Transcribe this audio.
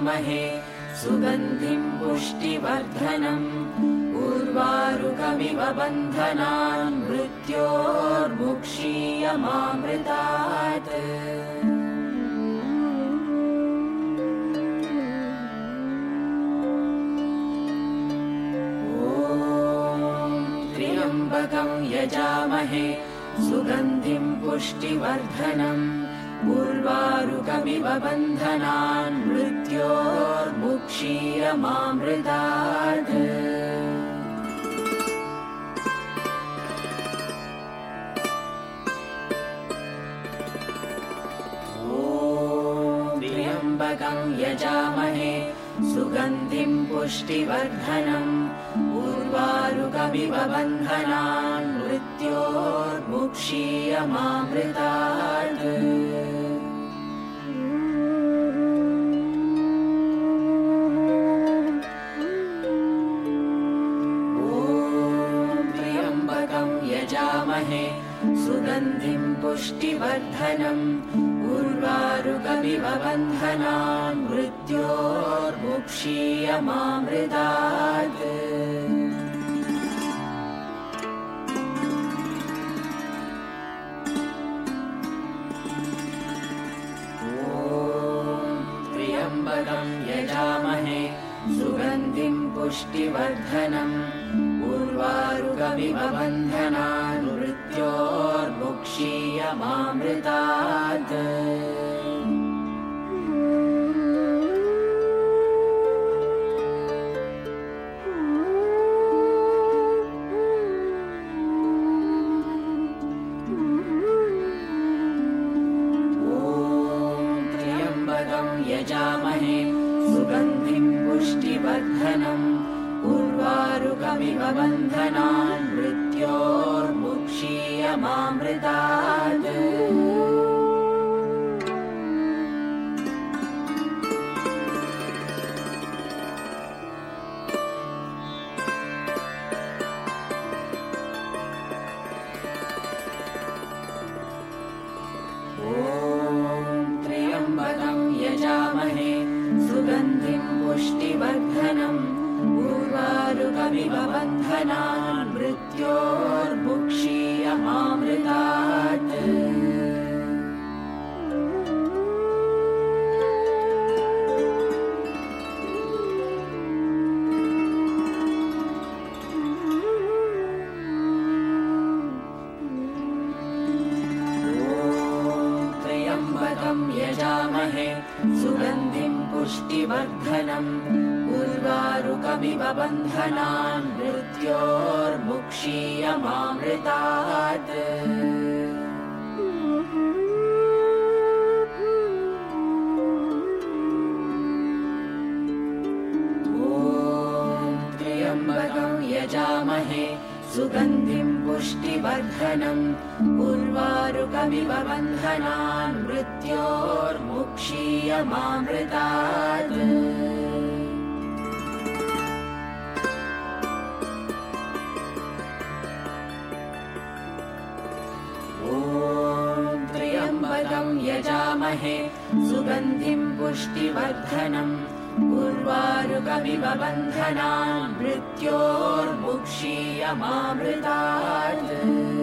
यजामहे सुगन्धिं पुष्टिवर्धनम् उर्वारुकमिव बन्धनान् मृत्योर्मुक्षीयमामृतात्। त्र्यम्बकं यजामहे सुगन्धिं पुष्टिवर्धनम् उर्वारुकमिव बन्धनान् मृत्योर्मुक्षीयमामृतात्। त्र्यम्बकं यजामहे सुगन्धिं पुष्टिवर्धनम् उर्वारुकमिव बन्धनान् मृत्योर्मुक्षीयमामृतात्। त्र्यम्बकं यजामहे सुगन्धिं पुष्टिवर्धनम् उर्वारुकमिव बन्धनान् मृत्योर्मुक्षीयमामृतात्। त्र्यम्बकं यजामहे सुगन्धिं पुष्टिवर्धनम् उर्वारुकमिव बन्धनान् मृत्योर्मुक्षीयमामृतात्। त्र्यम्बकं यजामहे सुगन्धिं पुष्टिवर्धनम् उर्वारुकमिव बन्धनान् मृत्योर्मुक्षीयमामृतात्। त्र्यम्बकं यजामहे सुगन्धिं पुष्टिवर्धनम् उर्वारुकमिव बन्धनान् मृत्योर्मुक्षीयमामृतात्। त्र्यम्बकं यजामहे सुगन्धिं पुष्टिवर्धनम् उर्वारुकमिव बन्धनान् मृत्योर्मुक्षीयमामृतात्। त्र्यम्बकं यजामहे सुगन्धिं पुष्टिवर्धनम् उर्वारुकमिव बन्धनान् मृत्योर्मुक्षीयमामृतात्। त्र्यम्बकं यजामहे सुगन्धिं पुष्टिवर्धनम् उर्वारुकमिव बन्धनान् मृत्योर्मुक्षीयमामृतात्।